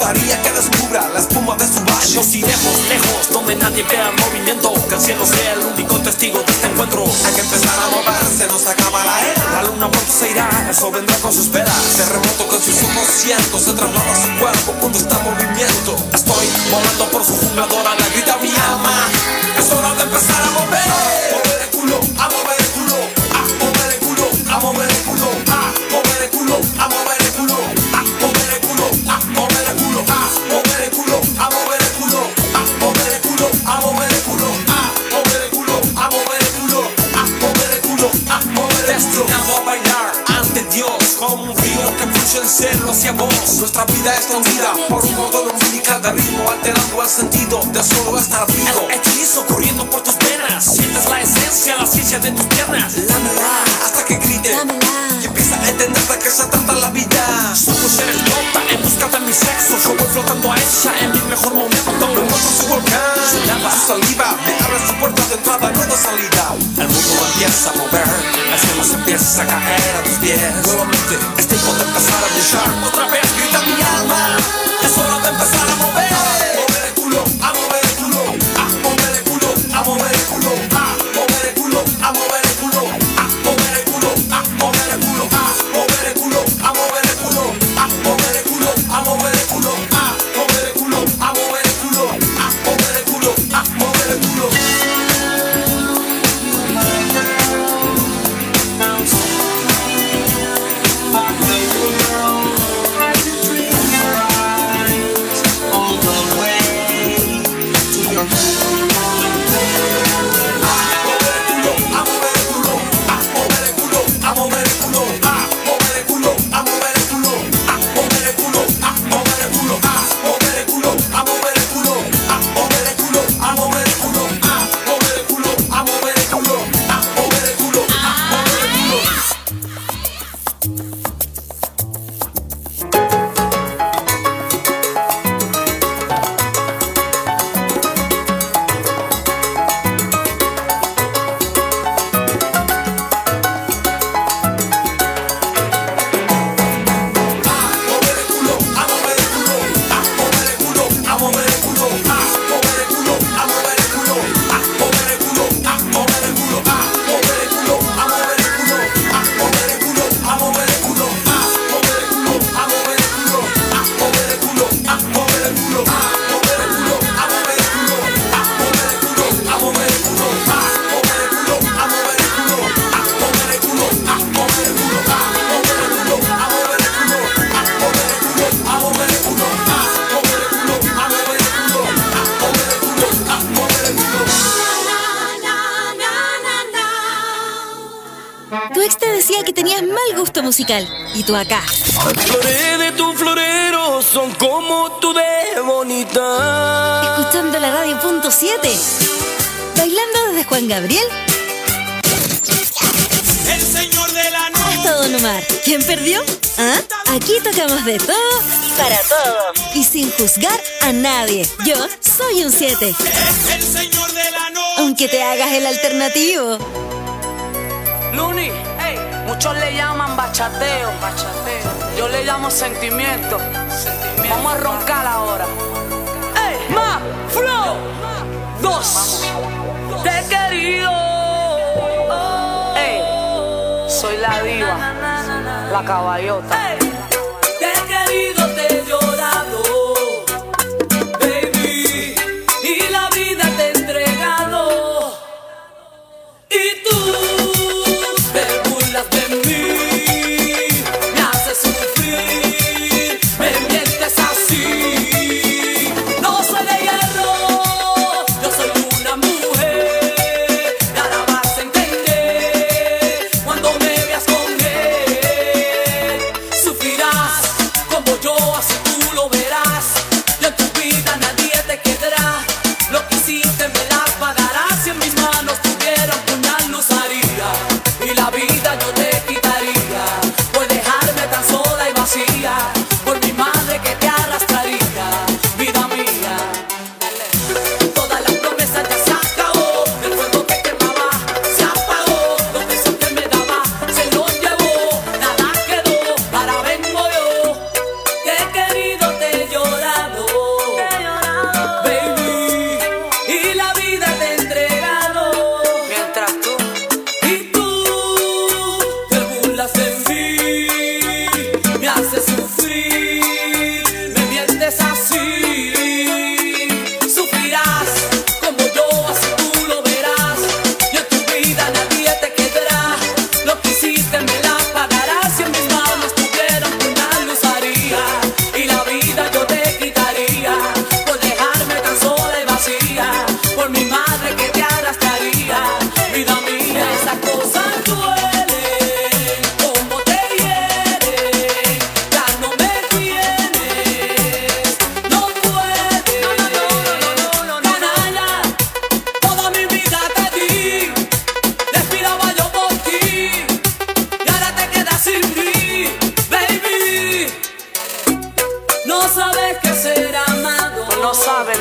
gustaría que descubra la espuma de su valle. Nos iremos lejos, donde nadie vea el movimiento, que el cielo sea el único testigo de este encuentro. Hay que empezar a moverse, nos acaba la era. La luna pronto se irá, el sol vendrá con sus velas. Terremoto con sus ojos cientos, se traslada a su cuerpo cuando está en movimiento. Estoy volando por su jungla dorada, Grita mi alma, es hora de empezar a mover. Mover el culo, a mover el culo, a mover el culo, a mover el culo, a mover el culo, a mover el culo, a mover el culo, a mover el culo, a mover el culo, a mover el culo, a mover el culo, a mover el culo, a mover el culo, a mover el culo, a mover el culo, a mover el culo. destinado a bailar ante Dios, como un río que fluye del cielo hacia vos. Nuestra vida es tendida por un modo umbilical de ritmo, alterando el sentido de solo estar vivo. El hechizo corriendo por tus venas, sientes la esencia, la ciencia de tus piernas. Lámela hasta que grite y empieza a entender de qué se trata la vida. Su pulsera explota en busca de mi sexo, yo voy flotando a ella en mi mejor momento. Me muestro su volcán, su saliva me abre su puerta de entrada, no de salida. El mundo empieza a mover, el cielo se empieza a caer a tus pies. Nuevamente es tiempo de empezar a brillar. Otra vez grita mi alma, Es hora de empezar a mover. Mover el culo, a mover el culo, a mover el culo, a mover el culo, a mover el culo, a mover el culo, a mover el culo, a mover el culo, a mover el culo, a mover el culo, a mover el culo, a mover el culo, a mover el culo, a mover el culo, a mover el culo, a mover el culo. Tu ex te decía que tenías mal gusto musical. Y tú acá. Flores de tu florero son como tú de bonita. Escuchando la radio punto 7. Bailando desde Juan Gabriel el señor de la noche. hasta Don Omar. ¿Quién perdió? ¿Ah? Aquí tocamos de todo y para todos. Y sin juzgar a nadie. Yo soy un 7. El señor de la noche. Aunque te hagas el alternativo. Luni, muchos le llaman bachateo. Yo le llamo sentimiento. Vamos a roncar ahora. Más flow. 2. Te he querido. Soy la diva, la caballota. Te he querido, te he llorado, baby, y la vida te he entregado. Y tú te burlas de mí, me haces sufrir, me mientes así. No soy de hierro, yo soy una mujer, y ahora vas a entender cuando me veas con él.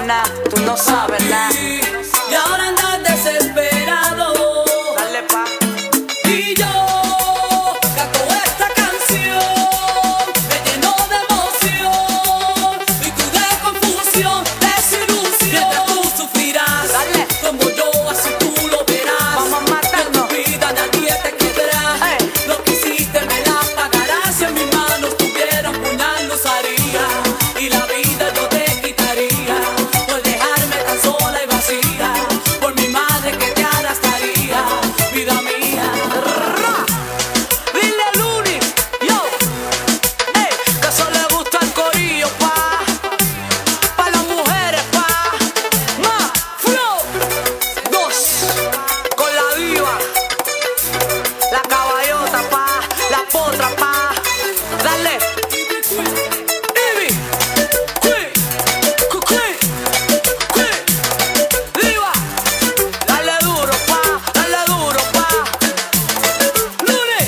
nada, tú no sabes nada. Y ahora andas desesperado. Dale pa. Y yo canto esta canción, me lleno de emoción y tú de confusión, desilusión. Mientras tú sufrirás, Dale. como yo, así tú lo verás. Vamos matando. En tu vida nadie te quitará. Hey. Lo que hiciste me la pagarás. Si en mis manos tuviera un puñal lo usaría y la vida yo te quitaría por dejarme tan sola y vacía. Por mi madre que te arrastraría, vida mía. Dile a Luni, yo, ey, que eso le gusta el corillo, pa las mujeres, más flow, 2, con la diva, la caballota, la potra, dale, Ivy, diva, dale duro, Luni.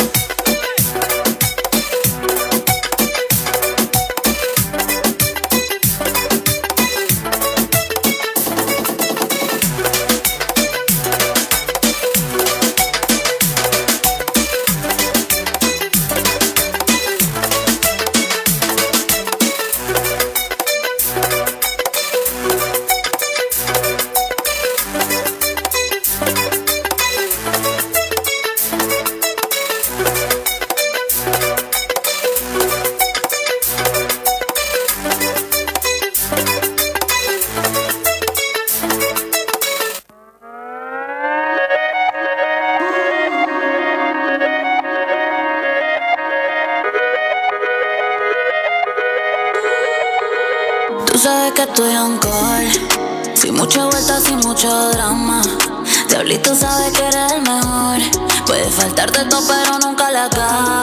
Tú sabes que estoy on call, sin mucha vuelta, sin mucho drama. Diablito sabe que eres el mejor. Puede faltarte todo pero nunca la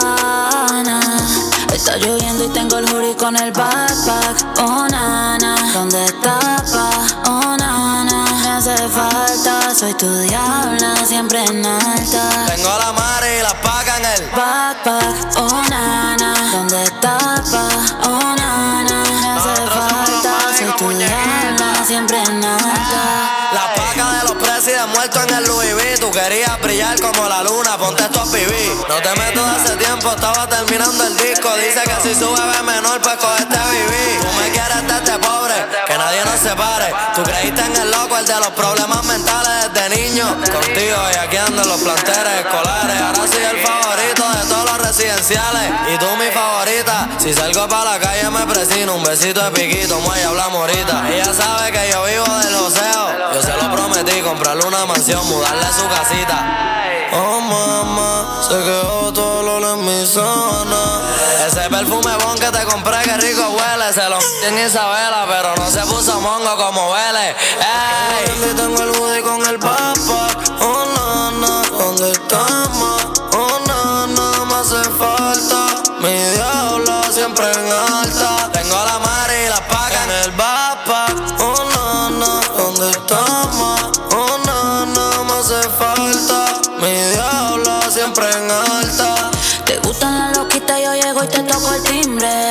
gana. Está lloviendo y tengo el hoodie con el backpack. Oh nana, ¿dónde estás, pa? Oh nana, me hace falta. Soy tu diabla, siempre en alta. Tengo la madre y la paca en el Backpack, oh nana, ¿dónde estás, pa? Oh nana, me hace falta. Soy tu diabla, siempre en alta. La paca de los presidentes muertos en el Louis V. Tú querías brillar como la luna, ponte esto a pibí. No te meto de hace tiempo, estaba terminando el disco. Dice que si su bebé menor, pues cogete vivir. Tú me quieres de este pobre, que nadie nos separe. Tú creíste en el loco, el de los problemas mentales desde niño. Contigo y aquí ando en los planteles escolares. Ahora soy el favorito de todos los residenciales. Y tú mi favorita. Si salgo pa' la calle me presino. Un besito de piquito, muelle, hablamos ahorita. Ella sabe que yo vivo del joseo. Yo se lo prometí, comprarle una mansión, mudarle a su casita. Oh mamá, se quedó todo el olor en mi zona. Ese perfume bon que te compré, que rico huele. Se lo en Isabela, pero no se puso mongo como huele. Ey, tengo el hoodie con el backpack. Oh nana, ¿dónde estamos? Oh nana, me hace falta. Mi diablo siempre en alta. Tengo la madre y la paca en el backpack. Oh nana, ¿dónde estamos? Oh nana, me hace falta. Mi diablo siempre en alta. Te gustan las loquitas, yo llego y te toco el timbre.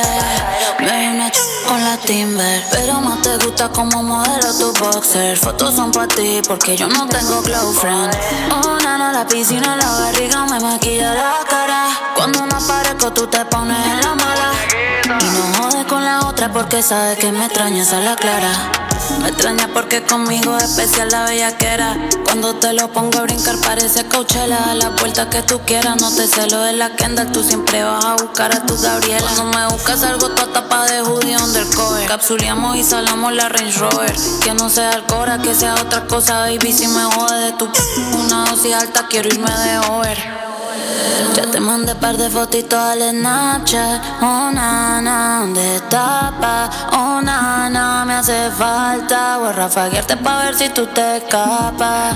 Me vi una con la Timber, pero más te gusta como modelo tu boxer. Fotos son pa' ti porque yo no tengo close friend. Oh nana, la piscina, la barriga me maquilla la cara. Cuando no aparezco tú te pones en la mala. Y no jodes con la otra porque sabes que me extrañas a la clara. Me extraña porque conmigo es especial la bellaquera. Cuando te lo pongo a brincar parece Coachella. A la vuelta que tú quieras, no te celo de la Kendall. Tú siempre vas a buscar a tu Gabriela. Cuando me buscas algo toda tapa de hoodie undercover. Capsuleamos y salamos la Range Rover. Que no sea Alcora, que sea otra cosa, baby. Si me jode de tu una dosis alta, quiero irme de over. Ya te mandé par de fotitos al Snapchat. Oh nana, ¿dónde estás, pa? Oh nana, me hace falta. Voy a rafaguearte pa' ver si tú te escapas.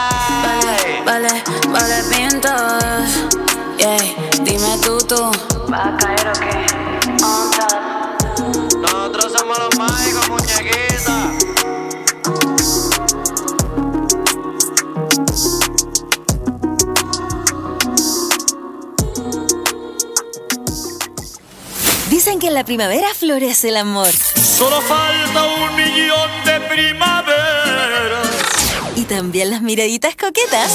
Vale, pintos. Yeah, dime tú. ¿Vas a caer o qué? On top. Nosotros somos los mágicos, muñequita. Dicen que en la primavera florece el amor. Solo falta 1.000.000 de primaveras. Y también las miraditas coquetas.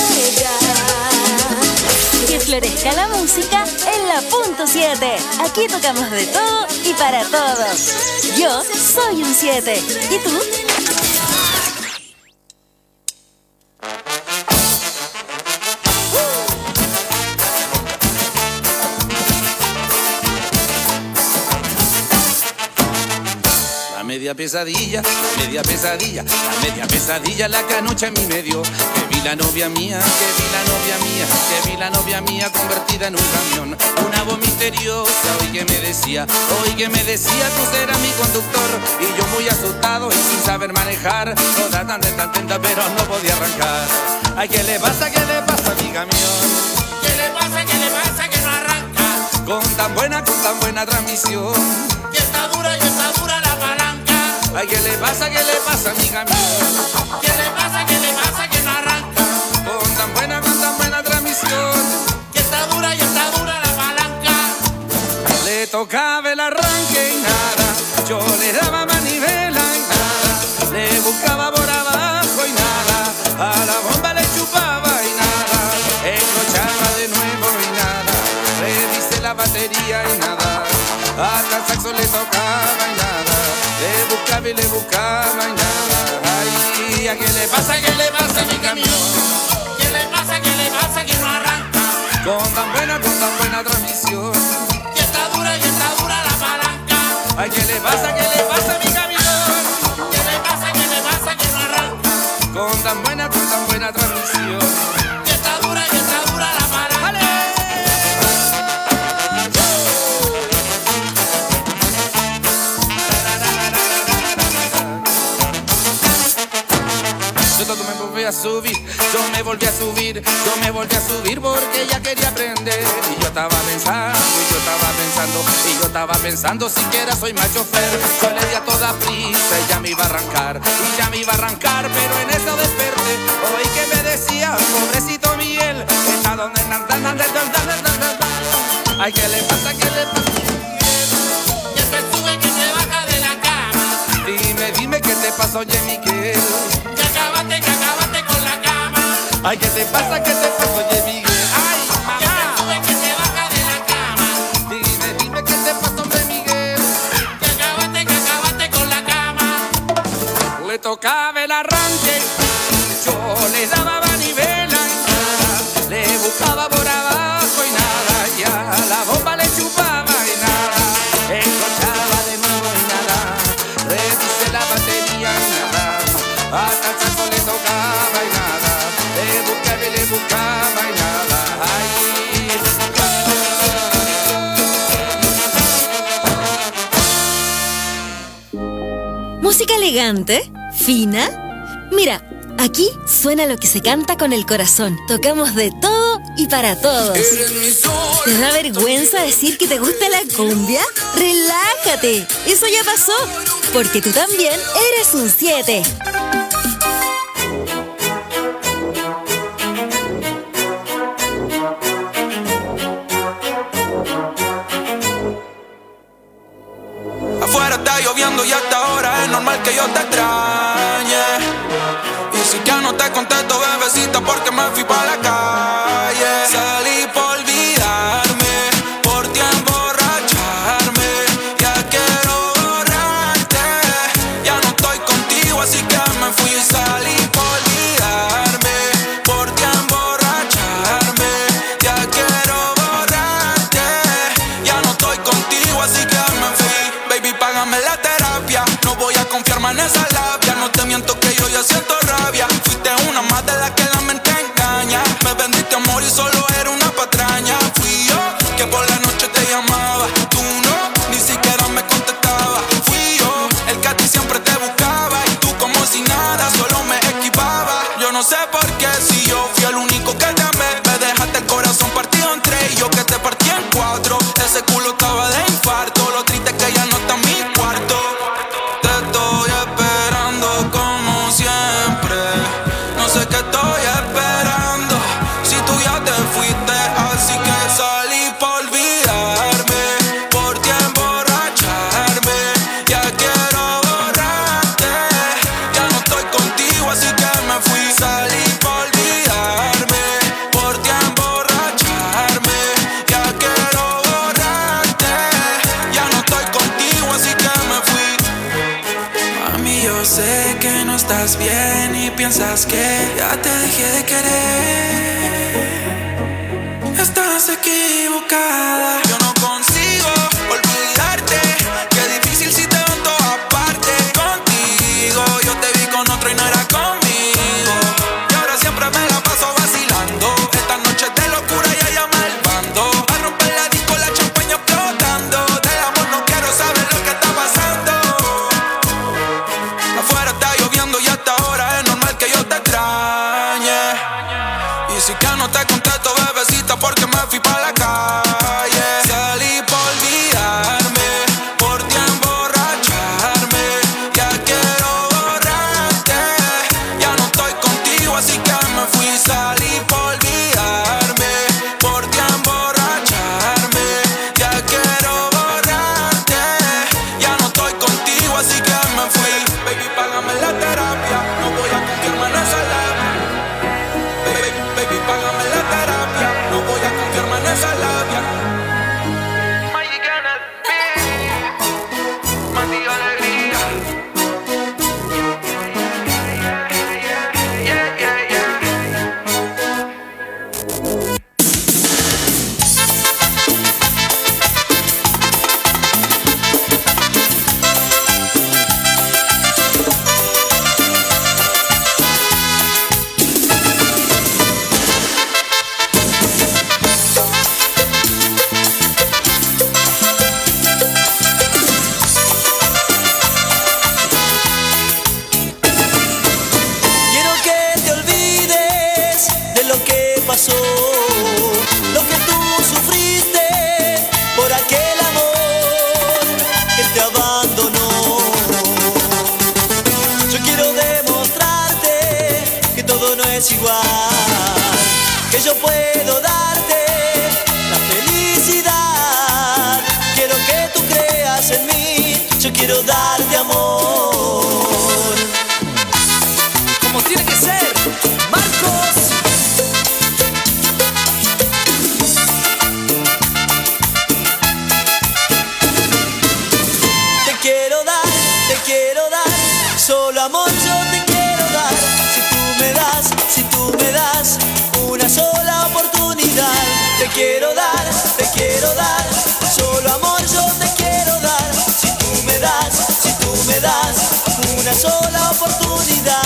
Que florezca la música en la punto 7. Aquí tocamos de todo y para todos. Yo soy un 7. ¿Y tú? Media pesadilla, la que anoche a mí me dio. Que vi la novia mía convertida en un camión. Una voz misteriosa, hoy que me decía, tú serás mi conductor. Y yo muy asustado y sin saber manejar, toda tan atenta pero no podía arrancar. Ay, ¿qué le pasa a mi camión? ¿Qué le pasa que no arranca? Con tan buena transmisión. Que está dura la palanca. Ay, ¿qué le pasa a mi camión? ¿Qué le pasa que no arranca? Con tan buena transmisión. Que está dura la palanca. Le tocaba el arranque y nada. Yo le daba manivela y nada. Le buscaba por abajo y nada. A la bomba le chupaba y nada. Encrochaba de nuevo y nada. Revisé la batería y nada. Hasta el saxo le tocaba y nada. Le buscaba y nada. Ay, ¿a qué le pasa a mi camión? ¿Qué le pasa que no arranca? Con tan buena transmisión. Que está dura la palanca. Ay, ¿qué le pasa a mi camión? ¿Qué le pasa que no arranca? Con tan buena transmisión. Que está dura la palanca. ¡Ale! Yo me volví a subir porque ella quería aprender. Y yo estaba pensando, siquiera soy mal chofer. Yo le di a toda prisa y ya me iba a arrancar, pero en eso desperté. Oí que me decía, pobrecito Miguel, está donde ay, ¿qué le pasa? Que te sube, que te baja de la cama. Dime, ¿qué te pasó, oye, Miguel? Que acabaste con la cama. Ay, ¿qué te pasa, oye, Miguel? Ay, mamá. Que te sube, que te baja de la cama. Dime, ¿qué te pasó, hombre, Miguel? Que acabaste con la cama. Le tocaba el arranque, yo le daba manivela y nada. Le buscaba por abajo y nada. Ya la bomba le chupaba y nada. Encochaba de nuevo y nada. Revisé la batería y nada. Hasta el saxo le tocaba y nada. Le buscaba y nada. Ay. Música elegante, fina. Mira, aquí suena lo que se canta con el corazón. Tocamos de todo y para todos. ¿Te da vergüenza decir que te gusta la cumbia? ¡Relájate! Eso ya pasó, porque tú también eres un 7. Afuera está lloviendo y hasta ahora es normal que yo te extrañe. Y si ya no te contesto, bebecita, porque me fui pa' la calle. Salí por olvidarme, por ti emborracharme. Ya quiero borrarte, ya no estoy contigo, así que me fui y salí por olvidarme, por ti emborracharme. Ya quiero borrarte, ya no estoy contigo, así que me fui. Baby, págame la terapia, no voy a confiar más en esa labia. No te miento que yo ya siento rabia. Fuiste una más de las que la mente engaña. Me vendiste amor y solo era una patraña. Fui yo que por la noche te llamaba, tú no, ni siquiera me contestabas. Fui yo el que a ti siempre te buscaba y tú como si nada, solo me esquivaba. Yo no sé por qué, si yo fui el único que te amé. Me dejaste el corazón partido en tres y yo que te partí en cuatro. Ese culo estaba de infarto, lo triste es que ya no está en mi cuarto. Te estoy esperando como siempre, no sé qué estoy esperando. Si tú ya te fuiste, sé que no estás bien y piensas que ya te dejé de querer. Estás equivocada. Yo no consigo olvidarte. Qué difícil si te veo en todas partes. Contigo yo te vi con otro y no era conmigo. Y ahora siempre me la paso vacilando. Estas noches de locura ya llama el bando. A romper la disco, la champaña explotando. Del amor no quiero saber lo que está pasando. Afuera está lloviendo y hasta ahora es normal que yo te extrañe. Y si que no te contesto, bebecita, porque me fui pa' la calle. Salí por olvidarme, por ti emborracharme. Ya quiero borrarte, ya no estoy contigo, así que me fui. Salí por olvidarme, por ti emborracharme. Ya quiero borrarte, ya no estoy contigo, así que me fui. Baby, págame la terapia, no voy a confiarme en esa labia. Baby, págame la terapia, no voy a confiarme en esa labia. Magic en el beat, Mati Alegría. Yeah, yeah, yeah. Quiero que te olvides de lo que pasó, lo que tú sufriste por aquel amor que te abandonó. Yo quiero demostrarte que todo no es igual, que yo puedo darte la felicidad. Quiero que tú creas en mí, yo quiero darte amor. Como tiene que ser, Marcos. Te quiero dar, solo amor yo te quiero dar. Si tú me das una sola oportunidad. Te quiero dar, solo amor yo te quiero dar. Si tú me das una sola oportunidad.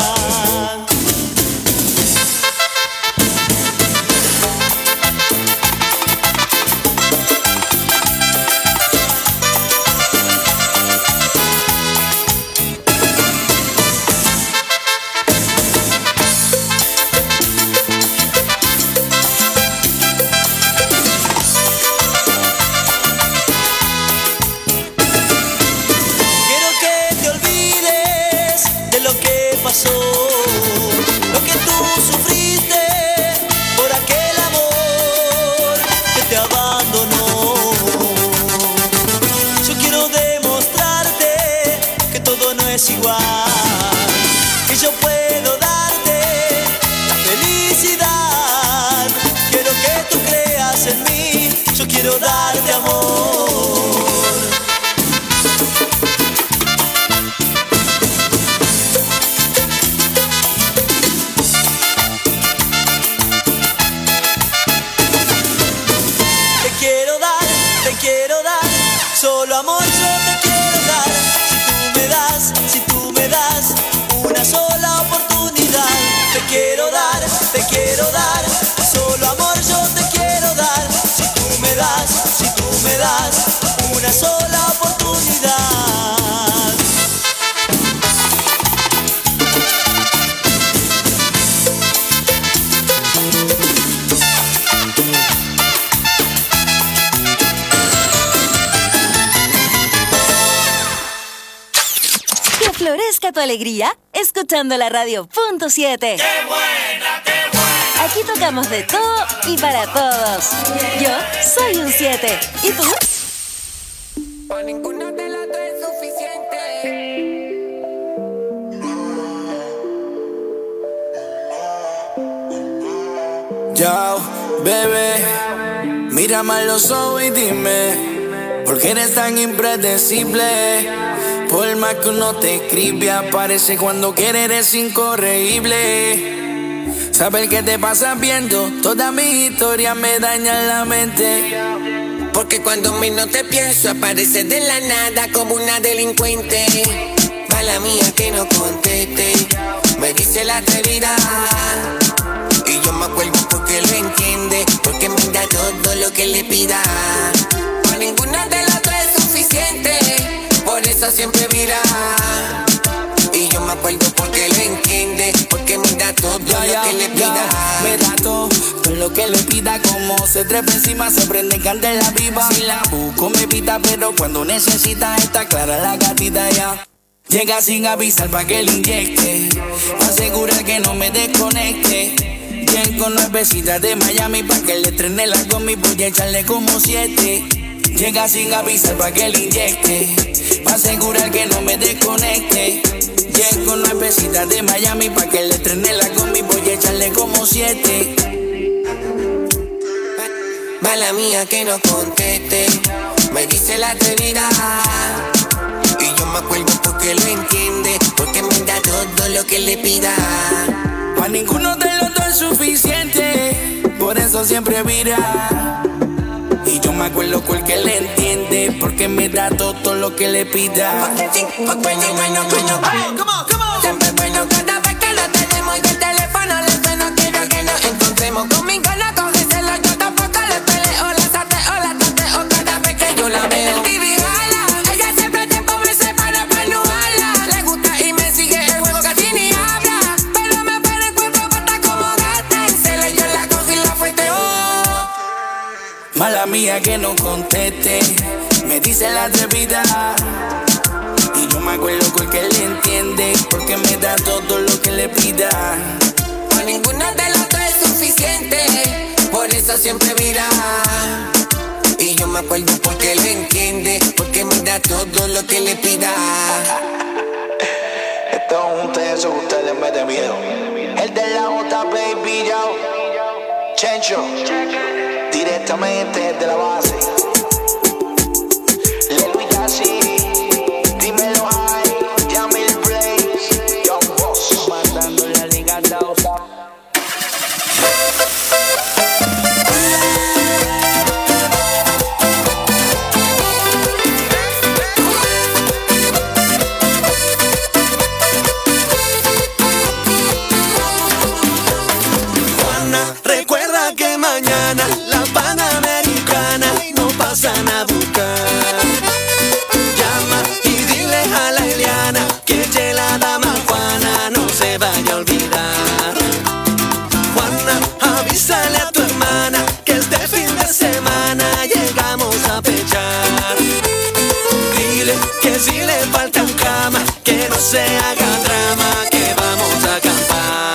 Quiero que te olvides de lo que pasó, lo que tú sufriste por aquel amor que te abandonó. Yo quiero demostrarte que todo no es igual, que yo puedo darte la felicidad. Quiero que tú creas en mí, yo quiero darte amor. Te quiero dar, solo amor yo te quiero dar. Si tú me das una sola oportunidad. Te quiero dar, solo amor yo te quiero dar. Si tú me das una sola oportunidad. Que florezca tu alegría escuchando la radio Punto 7. ¡Qué buena, qué buena! Aquí tocamos de todo y para todos. Yo soy un 7. ¿Y tú? Para ninguna de las dos es suficiente. Yo, bebé, mírame a los ojos y dime, ¿por qué eres tan impredecible? Por forma que uno te escribe aparece cuando quiere, eres incorregible. Saber qué te pasa viendo toda mi historia me daña la mente. Porque cuando menos te pienso apareces de la nada como una delincuente. Mala mía que no conteste, me dice la atrevida. Y yo me acuerdo porque lo entiende, porque me da todo lo que le pida. Para ninguna de las dos es suficiente, por eso siempre vira. Y yo me acuerdo porque lo entiende, porque me da todo lo que le pida. Me da todo lo que le pida, como se trepa encima, se prende candela viva. Si la busco me pita, pero cuando necesita está clara la gatita ya. Llega sin avisar pa' que le inyecte, pa' asegurar que no me desconecte. Llego con nuevecitas de Miami pa' que le estrene la gomi, voy a echarle como 7. Llega sin avisar pa' que le inyecte, pa' asegurar que no me desconecte. Llego con nuevecitas de Miami pa' que le estrene la gomi, voy a echarle como 7. Mala mía que no conteste, me dice la atrevida. Y yo me acuerdo porque lo entiende, porque me da todo lo que le pida. Pa' ninguno de los dos es suficiente, por eso siempre vira. Y yo me acuerdo porque le entiende, porque me da todo lo que le pida. Bueno, siempre es bueno cada vez que lo tenemos y el teléfono le suena. Quiero que nos encontremos, conmigo no cógeselo, yo tampoco le peleo. La sateo, la tateo cada vez que yo la veo. El TV jala, ella siempre tiempo me separa para no jala. Le gusta y me sigue el juego, casi ni habla, pero me pone el cuerpo bata como gata. En celo yo la cojo y la fuerte, oh. Mala mía que no conteste, me dice la atrevida. Y yo me acuerdo porque le entiende, porque me da todo lo que le pida. Para ninguna de las dos es suficiente, por eso siempre vira. Y yo me acuerdo porque lo entiende, porque me da todo lo que le pida. Esto es un tenso que ustedes me den miedo. El de la J, baby, yo. Chencho, directamente de la base. Lelo y Yassi, dímelo high, Yamil Blaze, Young Boss. Matando la liga 2. Recuerda que mañana la Panamericana no pasan a buscar. Llama y dile a la Eliana que la dama Juana no se vaya a olvidar. Juana, avísale a tu hermana que este fin de semana llegamos a pechar. Dile que si le falta un cama, que no se haga drama, que vamos a acampar.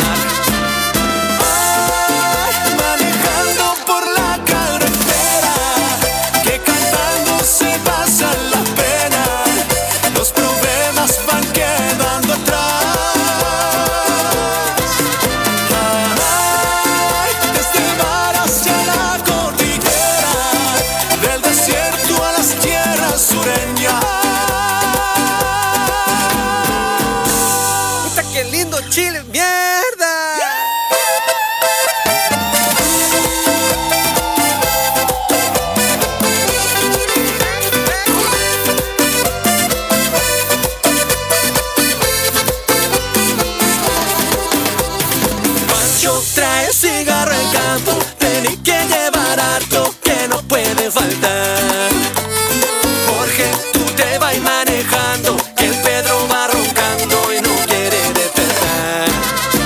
Chile, mierda. Pancho trae cigarro en campo, tenés que llevar harto que no puede faltar. Jorge, tú te vas manejando, que el Pedro va roncando y no quiere despertar.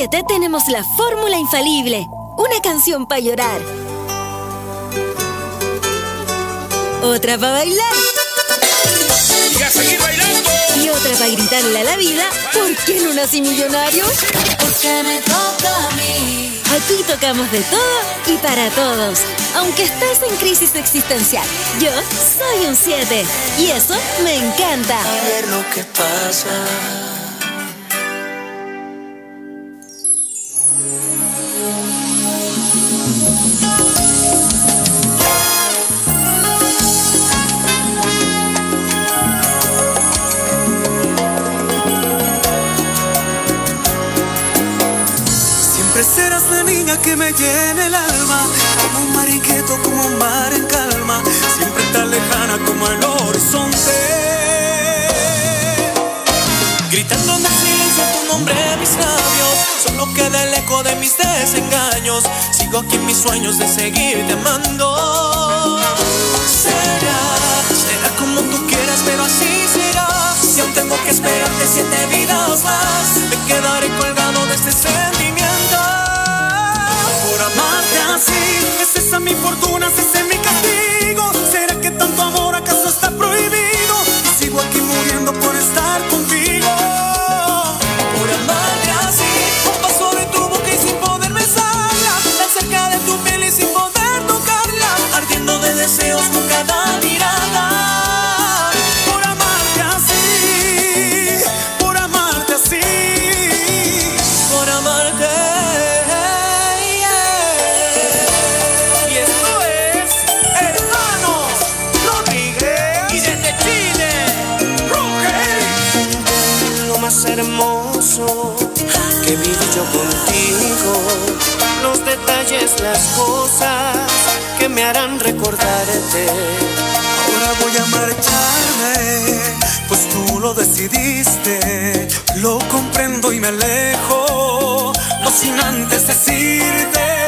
7 tenemos la fórmula infalible. Una canción para llorar. Otra para bailar. Y a seguir bailando. Y otra para gritarle a la vida, ¿por qué no nací millonario? Porque me toca a mí. Aquí tocamos de todo y para todos. Aunque estés en crisis existencial, yo soy un 7 y eso me encanta. A ver lo que pasa. Serás la niña que me llena el alma, como un mar inquieto, como un mar en calma, siempre tan lejana como el horizonte. Gritando en el silencio tu nombre en mis labios, solo queda el eco de mis desengaños. Sigo aquí en mis sueños de seguirte amando. Será como tú quieras, pero así será. Si aún tengo que esperarte 7 vidas más, me quedaré colgado de este sentimiento. Por amarte así, ¿es esa mi fortuna? ¿Es ese mi castigo? ¿Será que tanto amor acaso está prohibido? Y sigo aquí muriendo por estar contigo. Por amarte así, un paso de tu boca y sin poder besarla, tan cerca de tu piel y sin poder tocarla, ardiendo de deseos con cada mirada. Por amarte así, por amarte así, por amarte. Hermoso que vivo yo contigo, los detalles, las cosas que me harán recordarte. Ahora voy a marcharme, pues tú lo decidiste. Lo comprendo y me alejo, no sin antes decirte